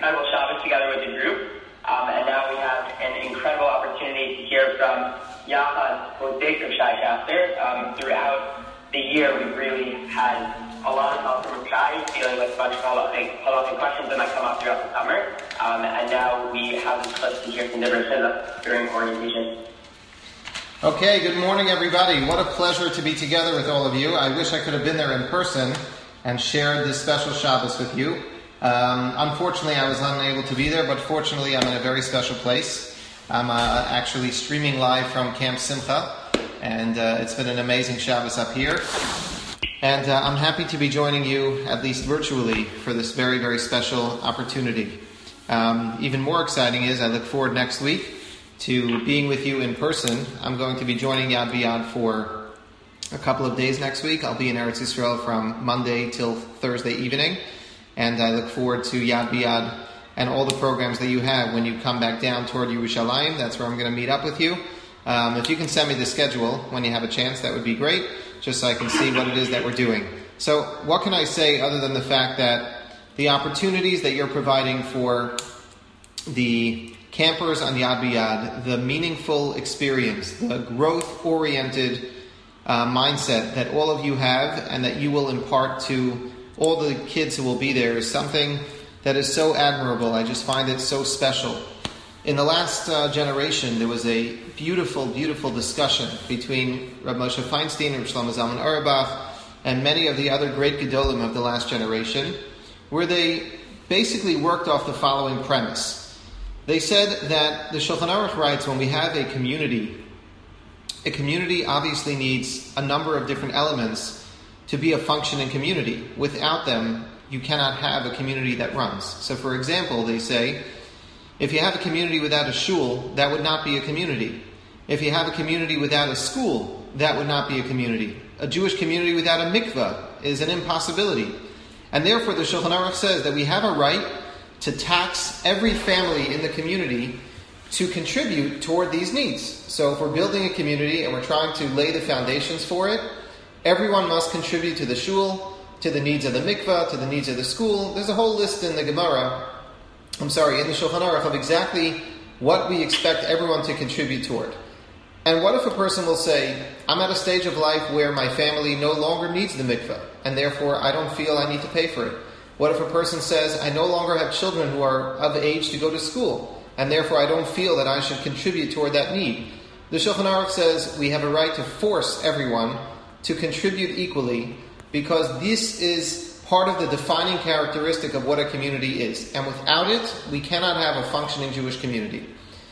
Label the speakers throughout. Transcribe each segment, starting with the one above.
Speaker 1: incredible Shabbos together with the group. And now we have an incredible opportunity to hear from Yachad Bodek of Shai Shafter. Throughout the year, we've really had a lot of help from Shai, dealing with a bunch of halachic questions that might come up throughout the summer. And now we have this clip to hear from Dibur Shila during orientation.
Speaker 2: Okay, good morning, everybody. What a pleasure to be together with all of you. I wish I could have been there in person and shared this special Shabbos with you. Unfortunately, I was unable to be there, but fortunately, I'm in a very special place. I'm actually streaming live from Camp Simcha, and it's been an amazing Shabbos up here. And I'm happy to be joining you, at least virtually, for this very, very special opportunity. Even more exciting is I look forward next week to being with you in person. I'm going to be joining Yad B'Yad for a couple of days next week. I'll be in Eretz Yisrael from Monday till Thursday evening. And I look forward to Yad B'Yad and all the programs that you have when you come back down toward Yerushalayim. That's where I'm going to meet up with you. If you can send me the schedule when you have a chance, that would be great, just so I can see what it is that we're doing. So what can I say other than the fact that the opportunities that you're providing for the campers on Yad B'Yad, the meaningful experience, the growth-oriented mindset that all of you have and that you will impart to all the kids who will be there is something that is so admirable. I just find it so special. In the last generation, there was a beautiful, beautiful discussion between Rav Moshe Feinstein and Rav Shlomo Zalman Auerbach and many of the other great Gedolim of the last generation, where they basically worked off the following premise. They said that the Shulchan Aruch writes when we have a community obviously needs a number of different elements to be a functioning community. Without them, you cannot have a community that runs. So for example, they say, if you have a community without a shul, that would not be a community. If you have a community without a school, that would not be a community. A Jewish community without a mikveh is an impossibility. And therefore the Shulchan Aruch says that we have a right to tax every family in the community to contribute toward these needs. So if we're building a community and we're trying to lay the foundations for it, everyone must contribute to the shul, to the needs of the mikveh, to the needs of the school. There's a whole list in the Gemara, in the Shulchan Aruch, of exactly what we expect everyone to contribute toward. And what if a person will say, I'm at a stage of life where my family no longer needs the mikveh, and therefore I don't feel I need to pay for it? What if a person says, I no longer have children who are of age to go to school, and therefore I don't feel that I should contribute toward that need? The Shulchan Aruch says we have a right to force everyone to contribute equally, because this is part of the defining characteristic of what a community is. And without it, we cannot have a functioning Jewish community.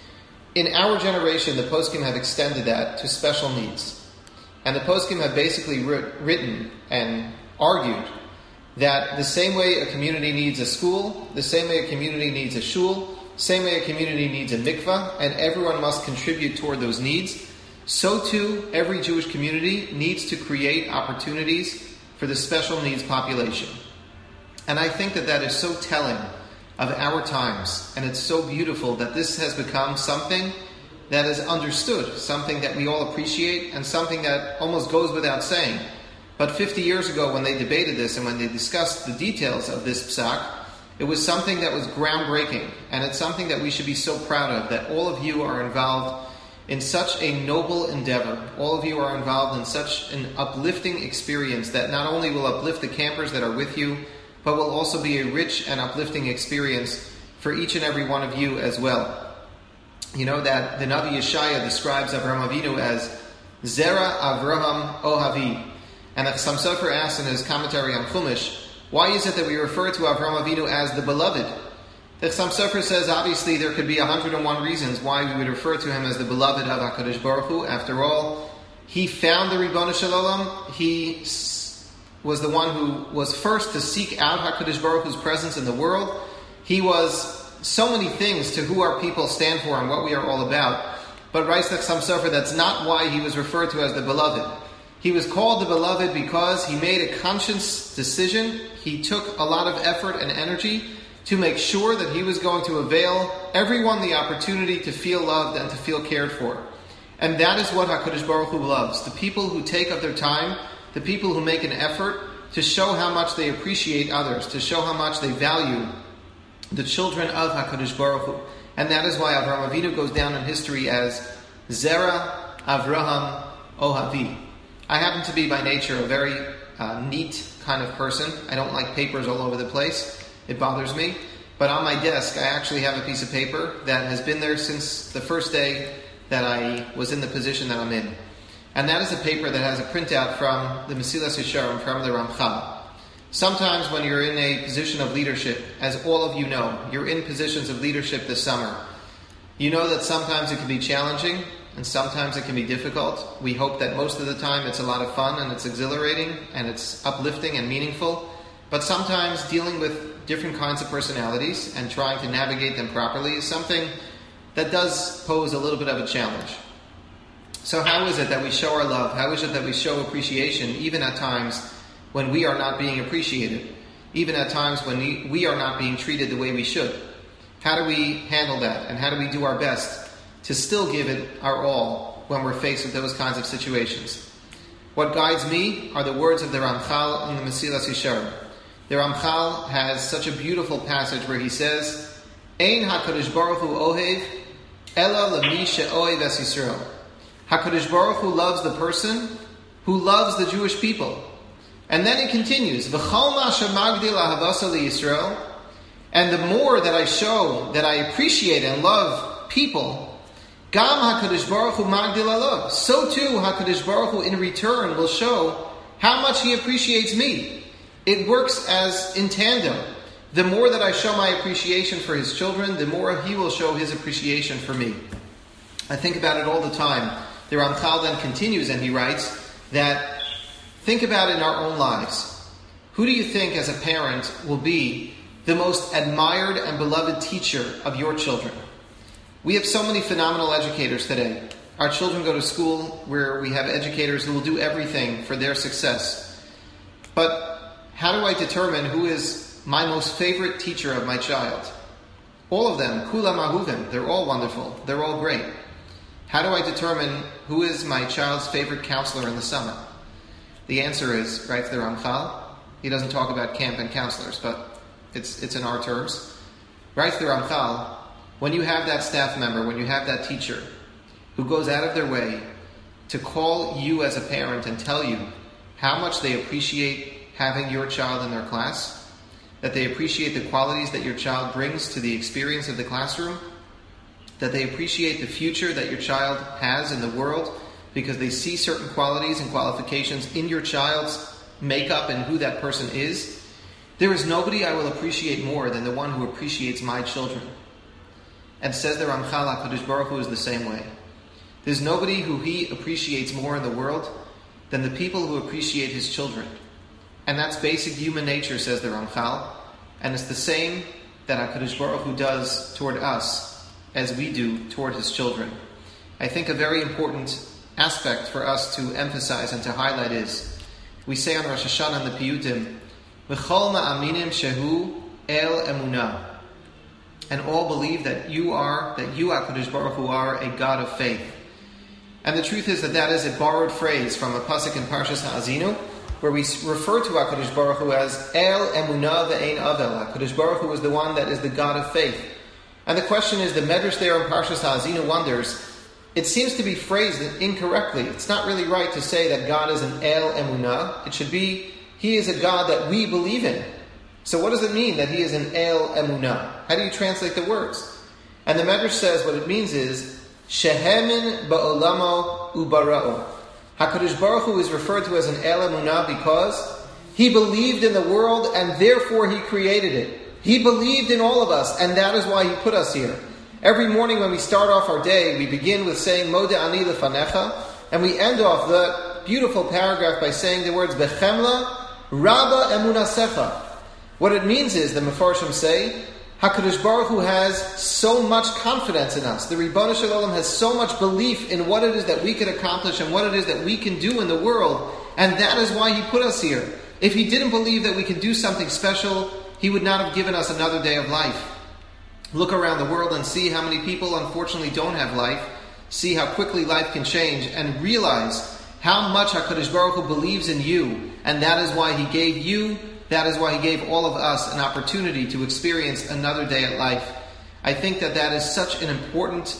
Speaker 2: In our generation, the poskim have extended that to special needs. And the poskim have basically written and argued that the same way a community needs a school, the same way a community needs a shul, same way a community needs a mikvah, and everyone must contribute toward those needs, so too every Jewish community needs to create opportunities for the special needs population. And I think that that is so telling of our times, and it's so beautiful that this has become something that is understood, something that we all appreciate, and something that almost goes without saying. But 50 years ago, when they debated this and when they discussed the details of this psak, it was something that was groundbreaking, and it's something that we should be so proud of, that all of you are involved in such a noble endeavor. All of you are involved in such an uplifting experience that not only will uplift the campers that are with you, but will also be a rich and uplifting experience for each and every one of you as well. You know that the Navi Yeshaya describes Avraham Avinu as Zera Avraham Ohavi. And the Chassam Sofer asks in his commentary on Chumash, why is it that we refer to Avraham Avinu as the beloved? The Chassam Sofer says obviously there could be 101 reasons why we would refer to him as the beloved of HaKadosh Baruch Hu. After all, he found the Ribono Shel Olam. He was the one who was first to seek out HaKadosh Baruch Hu's presence in the world. He was so many things to who our people stand for and what we are all about. But writes the Chassam Sofer, that's not why he was referred to as the beloved. He was called the beloved because he made a conscious decision. He took a lot of effort and energy to make sure that he was going to avail everyone the opportunity to feel loved and to feel cared for. And that is what HaKadosh Baruch Hu loves. The people who take up their time, the people who make an effort to show how much they appreciate others, to show how much they value the children of HaKadosh Baruch Hu. And that is why Avraham Avinu goes down in history as Zera Avraham Ohavi. I happen to be by nature a very neat kind of person. I don't like papers all over the place. It bothers me. But on my desk, I actually have a piece of paper that has been there since the first day that I was in the position that I'm in. And that is a paper that has a printout from the Mesilas Yesharim, from the Ramchal. Sometimes when you're in a position of leadership, as all of you know, you're in positions of leadership this summer. You know that sometimes it can be challenging and sometimes it can be difficult. We hope that most of the time it's a lot of fun and it's exhilarating and it's uplifting and meaningful. But sometimes dealing with different kinds of personalities and trying to navigate them properly is something that does pose a little bit of a challenge. So how is it that we show our love? How is it that we show appreciation even at times when we are not being appreciated? Even at times when we are not being treated the way we should? How do we handle that? And how do we do our best to still give it our all when we're faced with those kinds of situations? What guides me are the words of the Ramchal in the Mesilas Yesharim. The Ramchal has such a beautiful passage where he says, Ein HaKadosh Baruch Hu Ohev, Ela L'mi She'ohev Es Yisrael. HaKadosh Baruch Hu loves the person who loves the Jewish people. And then it continues, V'chol ma shemagdil ahavasa liYisrael. And the more that I show that I appreciate and love people, Gam HaKadosh Baruch Hu magdil alav. So too HaKadosh Baruch Hu in return will show how much He appreciates me. It works as in tandem. The more that I show my appreciation for His children, the more He will show His appreciation for me. I think about it all the time. The Ramchal then continues and he writes that think about it in our own lives. Who do you think as a parent will be the most admired and beloved teacher of your children? We have so many phenomenal educators today. Our children go to school where we have educators who will do everything for their success. But how do I determine who is my most favorite teacher of my child? All of them, kulam ahuvim, they're all wonderful, they're all great. How do I determine who is my child's favorite counselor in the summer? The answer is, writes the Ramchal, he doesn't talk about camp and counselors, but it's in our terms. Writes the Ramchal, when you have that staff member, when you have that teacher who goes out of their way to call you as a parent and tell you how much they appreciate having your child in their class, that they appreciate the qualities that your child brings to the experience of the classroom, that they appreciate the future that your child has in the world because they see certain qualities and qualifications in your child's makeup and who that person is. There is nobody I will appreciate more than the one who appreciates my children. And says the Ramchal, HaKadosh Baruch Hu is the same way. There's nobody who He appreciates more in the world than the people who appreciate His children. And that's basic human nature, says the Ramchal. And it's the same that HaKadosh Baruch Hu does toward us as we do toward His children. I think a very important aspect for us to emphasize and to highlight is, we say on Rosh Hashanah in the Piyutim, V'chol ma'aminim shehu el emunah. And all believe that you, HaKadosh Baruch Hu, are a God of faith. And the truth is that is a borrowed phrase from a pasuk in Parshas Ha'azinu, where we refer to HaKadosh Baruch Hu as El Emunah Ve'ein Avel. HaKadosh Baruch Hu is the one that is the God of faith. And the question is, the Medrash there in Parshas Ha'azinu wonders, it seems to be phrased incorrectly. It's not really right to say that God is an El Emunah. It should be, He is a God that we believe in. So what does it mean that He is an El Emunah? How do you translate the words? And the Medrash says what it means is, Shehemin ba'olamo ubara'o. HaKadosh Baruch Hu is referred to as an El Emunah because He believed in the world and therefore He created it. He believed in all of us and that is why He put us here. Every morning when we start off our day, we begin with saying Modeh Ani Lefanecha, and we end off the beautiful paragraph by saying the words Bechemla Rabba Emunasecha. What it means is, the Mefarshim say, HaKadosh Baruch Hu has so much confidence in us. The Ribono Shel Olam has so much belief in what it is that we can accomplish and what it is that we can do in the world. And that is why He put us here. If He didn't believe that we can do something special, He would not have given us another day of life. Look around the world and see how many people unfortunately don't have life. See how quickly life can change and realize how much HaKadosh Baruch Hu believes in you. And that is why He gave you That is why He gave all of us an opportunity to experience another day at life. I think that is such an important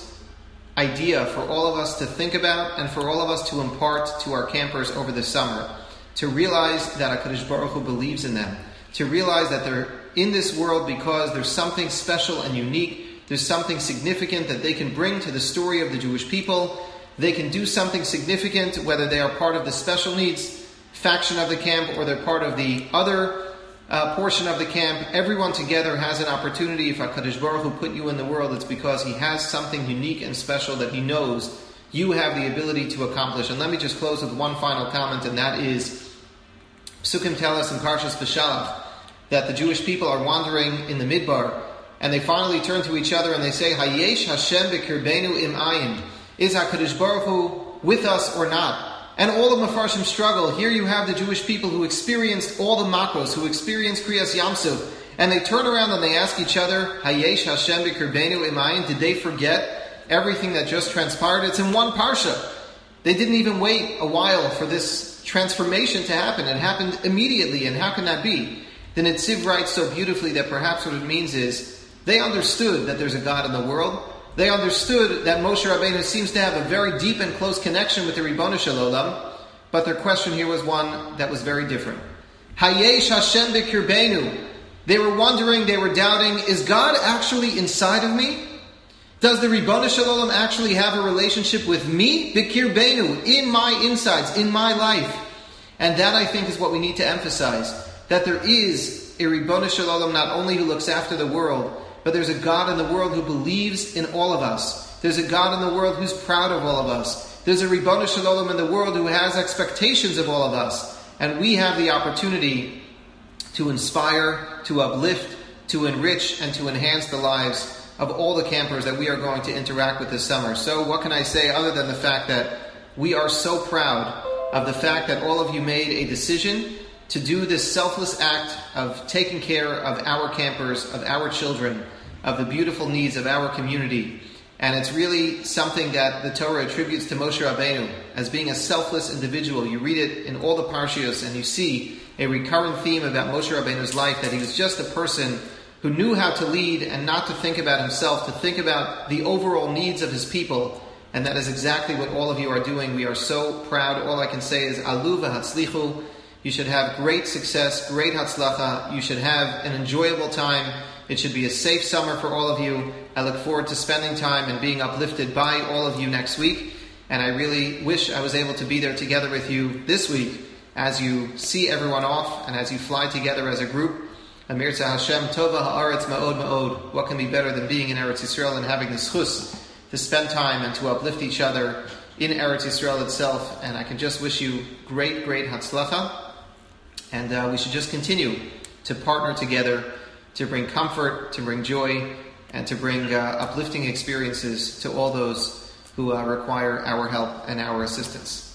Speaker 2: idea for all of us to think about and for all of us to impart to our campers over the summer. To realize that HaKadosh Baruch Hu believes in them. To realize that they're in this world because there's something special and unique. There's something significant that they can bring to the story of the Jewish people. They can do something significant, whether they are part of the special needs faction of the camp or they're part of the other portion of the camp. Everyone together has an opportunity. If HaKadosh Baruch Hu put you in the world, it's because He has something unique and special that He knows you have the ability to accomplish. And let me just close with one final comment, and that is, Psukim tell us in Parshas Beshalach that the Jewish people are wandering in the Midbar, and they finally turn to each other and they say, Hayesh Hashem b'kirbeinu im ayin. Is HaKadosh Baruch Hu with us or not? And all the Mefarshim struggle. Here you have the Jewish people who experienced all the Makros, who experienced Kriyas Yamsuf, and they turn around and they ask each other, Hayesh Hashem b'kirbeinu im ayin. Did they forget everything that just transpired? It's in one Parsha. They didn't even wait a while for this transformation to happen. It happened immediately, and how can that be? The Netziv writes so beautifully that perhaps what it means is they understood that there's a God in the world. They understood that Moshe Rabbeinu seems to have a very deep and close connection with the Ribono Shel Olam, but their question here was one that was very different. Hayesh Hashem b'kirbeinu. They were wondering, they were doubting, is God actually inside of me? Does the Ribono Shel Olam actually have a relationship with me? B'kirbeinu, in my insides, in my life. And that, I think, is what we need to emphasize. That there is a Ribono Shel Olam not only who looks after the world, but there's a God in the world who believes in all of us. There's a God in the world who's proud of all of us. There's a Ribono Shel Olam in the world who has expectations of all of us. And we have the opportunity to inspire, to uplift, to enrich, and to enhance the lives of all the campers that we are going to interact with this summer. So what can I say other than the fact that we are so proud of the fact that all of you made a decision to do this selfless act of taking care of our campers, of our children, of the beautiful needs of our community. And it's really something that the Torah attributes to Moshe Rabbeinu as being a selfless individual. You read it in all the Parshios and you see a recurrent theme about Moshe Rabbeinu's life, that he was just a person who knew how to lead and not to think about himself, to think about the overall needs of his people. And that is exactly what all of you are doing. We are so proud. All I can say is, Alu v'hatzlichu. You should have great success, great hatzlacha. You should have an enjoyable time. It should be a safe summer for all of you. I look forward to spending time and being uplifted by all of you next week. And I really wish I was able to be there together with you this week as you see everyone off and as you fly together as a group. Amir Tzah Hashem, Tova Haaretz Ma'od Ma'od. What can be better than being in Eretz Yisrael and having the schus to spend time and to uplift each other in Eretz Yisrael itself? And I can just wish you great, great hatzlacha. And we should just continue to partner together to bring comfort, to bring joy, and to bring uplifting experiences to all those who require our help and our assistance.